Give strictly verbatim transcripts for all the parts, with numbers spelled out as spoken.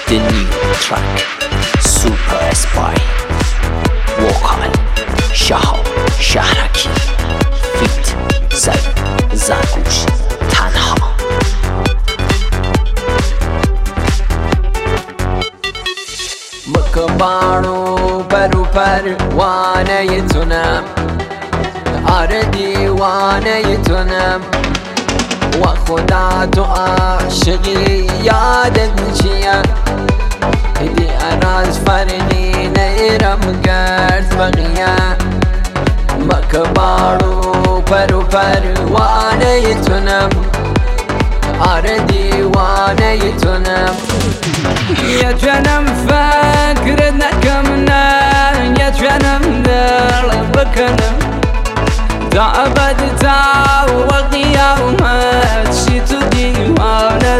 The new track Super Spy وکال شهاب شهرکی فیت زد زرگوش تنها. مکبارو برو پروانه تونم، آره دیوانه تونم و خدا تو عاشقی یادت چیه؟ دی اراز فرنی نیرم گرد بقیه. مکبارو پرو پروانه تونم، آره دیوانه تونم. یا جنم فکر نکم نه، یا جنم دل بکنم تا ابد تا و قیامت شی تو دیوانه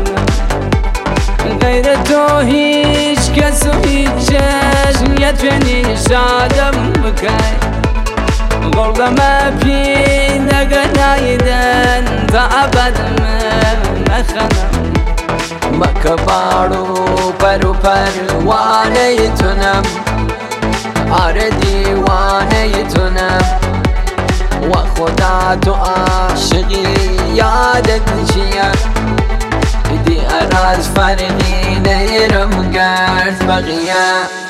غیر تو هیچ کس و هیچ چشم یا چنین شادم بکن. قلبم پی نگنایدن تا ابد مخنم. مکبارو پرو پروانه تونم، آره دیوانه تونم و خدا تو عاشقی یادت چیه؟ دی اراز فرنی نیرم گرد بقیه.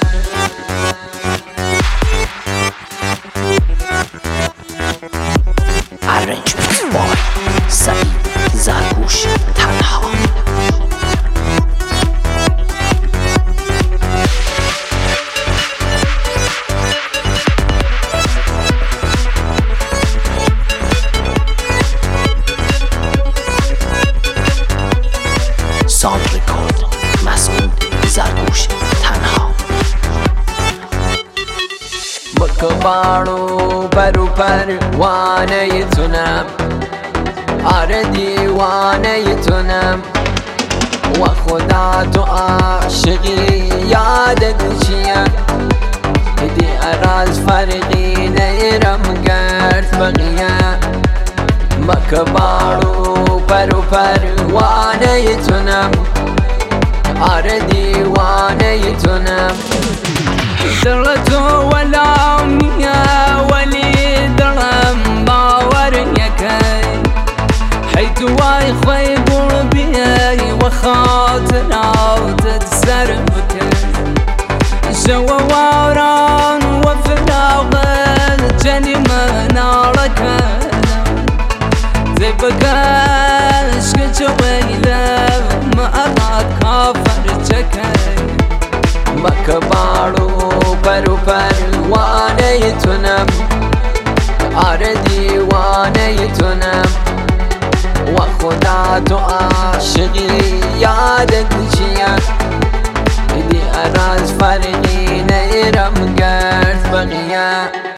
Arrangement by سعید زرگوش تنها. ساند ریکورد مسعود زرگوش تنها. مکبارو برو پروانه تونم، آره دیوانه تونم و خدا تو عاشقی یادت چیه؟ دی اراز فرقی نیرم گرد بقیه. مکبارو پرو پروانه تونم، آره دیوانه تونم. دل تو ولا میه ولی دلم باور یکی، حیث وای خوی بر بیای و خاطراتت سر بکن. شو واران و فراغت جنی منارکن زي بقاش كجويلة ما أراك كافر جكاي. مکبارو پرو پروانه تونم، آره دیوانه تونم و خدا تو